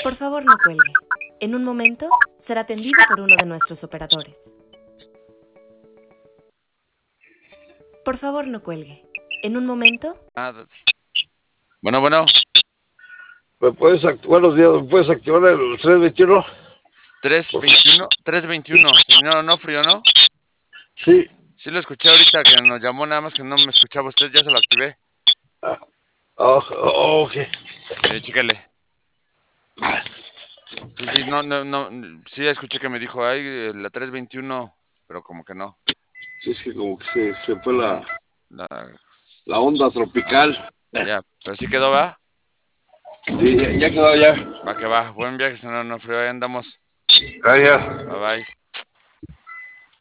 Por favor, no cuelgue. En un momento será atendido por uno de nuestros operadores. Por favor, no cuelgue. En un momento... Bueno. Buenos días, ¿me puedes activar el 321? 321, señor Onofrio, ¿no? Sí. Sí lo escuché ahorita que nos llamó, nada más que no me escuchaba usted, ya se lo activé. Ok. Chíquele. Sí, no, sí escuché que me dijo, ay, la 321, pero como que no. Sí, es que como que se fue la onda tropical. Ya, pero sí quedó, ¿va? Sí, ya quedó ya. Va que va. Buen viaje, señor Onofrio, ahí andamos. Gracias. Bye.